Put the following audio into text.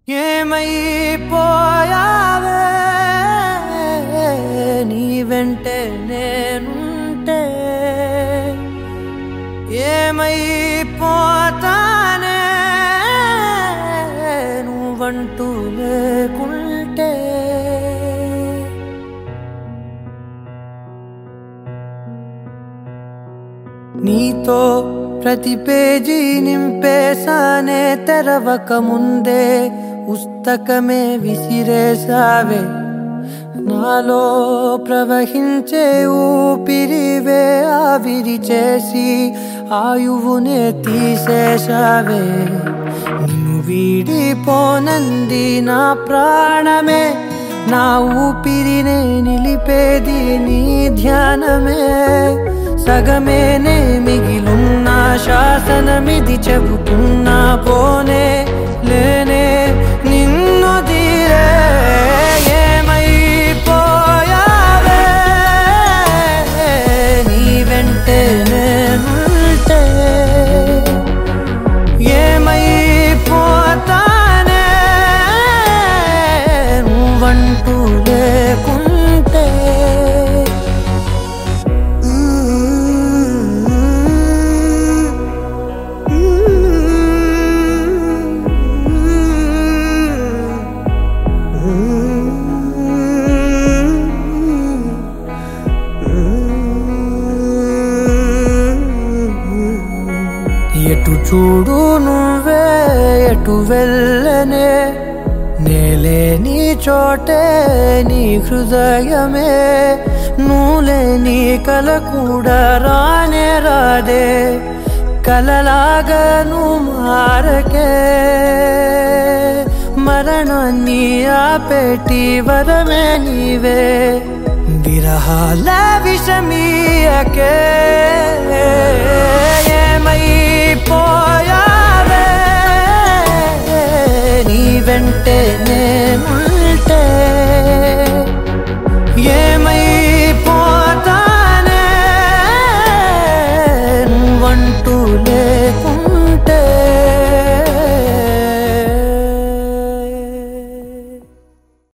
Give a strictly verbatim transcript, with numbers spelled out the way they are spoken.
ఏమైపోయావే నీ వెంటే నేనుంటే ఏమైపోతానే నువ్వంటూ లేకుంటే నీతో ప్రతి పేజీ నింపేసానే తెరవక ముందే పుస్తకమే విసిరేసావే నాలో ప్రవహించే ఊపిరివే ఆవిరి చేసి ఆయువునే తీసేసావే నిన్ను వీడిపోనంది నా ప్రాణమే నా ఊపిరినే నిలిపేది నీ ధ్యానమే సగమేనే మిగిలున్న శాసనమిది చెబుతున్నా పోనే లేనే నిన్ను తీరే ఏమైపోయావే నీ వెంటే నేనుంటే ఏమైపోతానే నువ్వంటూ లేకుంటే ఎటు చూడు నువ్వే ఎటు వెళ్ళనే నేలే నీ చోటే నీ హృదయమే నువ్వులే నీ కల కూడా రానే రాదే కలలాగా నువ్వు మారకే మరణాన్ని ఆపేటి వరమే నీవే విరహాల విషమీయకే ఏమైపోయావే నీ వెంటే నేను